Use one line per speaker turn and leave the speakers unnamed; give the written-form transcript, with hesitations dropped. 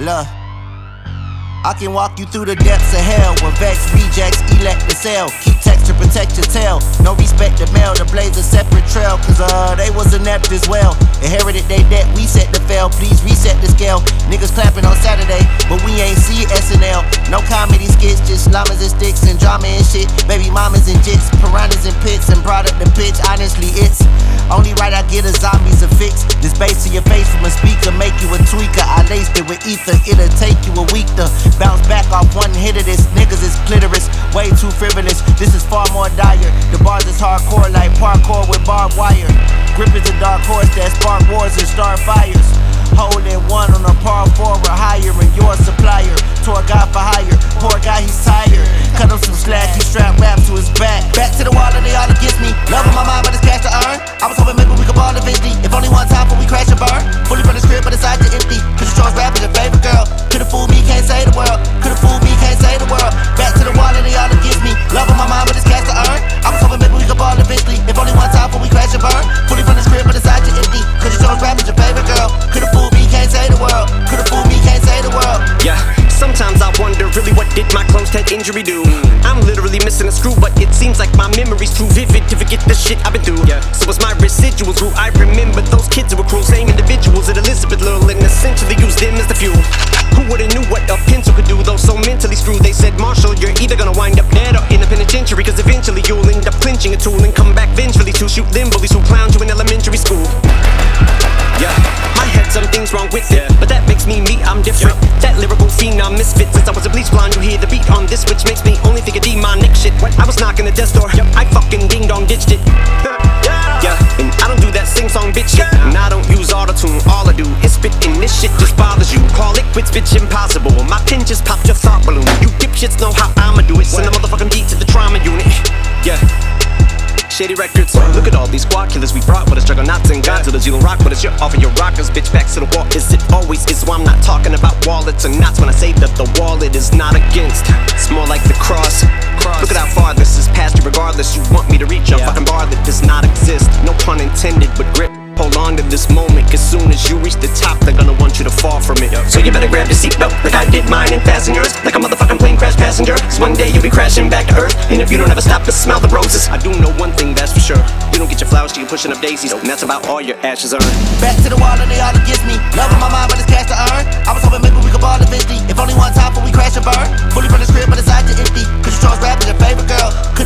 Look, I can walk you through the depths of hell with Vex, rejects, elect the cell. Keep text to protect your tail. No respect the mail, to blaze a separate trail. Cause they was inept as well. Inherited they debt, we set the fail. Please reset the scale. Niggas clapping on Saturday, but we ain't see SNL. No comedy skits, just llamas and sticks and drama and shit. Baby mamas and jits, piranhas and pits, and product the pitch. Honestly, it's only right I get a zombies a fix. This bass to your face from a speaker make you a tweaker. I laced it with ether, it'll take you a week to bounce back off one hit of this. Niggas is clitoris, way too frivolous. This is far more dire. The bars is hardcore like parkour with barbed wire. Grip is a dark horse that spark wars and start fires. Holding one on a par 4 or higher, and your supplier. Tour guy for hire, poor guy he's tired. Cut him some slack, he strap rap to his back. Back to the wall and they all against me. Love on my mind but it's cash to earn. I was hoping maybe we could ball eventually. If only one time before we crash and burn. Fully from the script but inside you empty. Cause you chose rap as your favorite girl. Could've fooled me, can't say the world. Could've fooled me, can't say the world. Back to the wall and they all against me. Love on my mind but it's cash to earn. I was hoping maybe we could ball eventually. If only one time before we crash and burn. Fully from the script but inside you empty. Cause you chose rap as your favorite girl. Could've fooled me, can't say the world. Could've fooled me, can't say the world.
Yeah, sometimes I wonder really what did my closed head injury do. I'm literally missing a screw, but it seems like my memory's too vivid to forget the shit I've been through. So as my residuals grew, I remember those kids who were cruel. Same individuals that Elizabeth Little and essentially used them as the fuel. Who would've knew what a pencil could do, though so mentally screwed. They said, Marshall, you're either gonna wind up dead or in the penitentiary, cause eventually you'll end up clinching a tool and come back vengefully to shoot them bullies who clowned you in elementary school. Yeah, my head, some things wrong with it, but that makes me me, I'm different. That lyrical phenom misfit. Since I was a bleach blonde, you hear the beat on this, which makes me only think of demonic shit. I was knocking the death door, I fucking ding dong ditched it. Yeah, and I don't do that sing song bitch shit, and I don't use autotune. All I do is spit, and this shit just bothers you. Call liquids bitch impossible. My pen just popped your thought balloon. You dipshits know how I'ma do it. Send a motherfucking beat to the trauma unit. Yeah. Shady records. Look at all these squad killers we brought with us, juggernauts and Godzillas. You don't rock with us, you're off of your rockers. Bitch, back to the wall. Is it always is? So I'm not talking about wallets or knots when I say that the wallet is not against. It's more like the cross. Look at how far this is past you. Regardless, you want me to reach a fucking bar that does not exist. No pun intended, but grip. Hold on to this moment, cause soon as you reach the top, they're gonna want you to fall from it. So you better grab your seatbelt like I did mine and fasten yours, like a motherfucking plane crash passenger. Cause one day you'll be crashing back to earth, and if you don't ever stop to smell the roses, I do know one thing, that's for sure. You don't get your flowers till you're pushing up daisies, and that's about all your ashes earn.
Back to the wall and they all against me. Love on my mind but it's cash to earn. I was hoping maybe we could ball eventually. If only one time before we crash and burn. Fully from the script but inside you empty. Cause you chose rap as your favorite girl.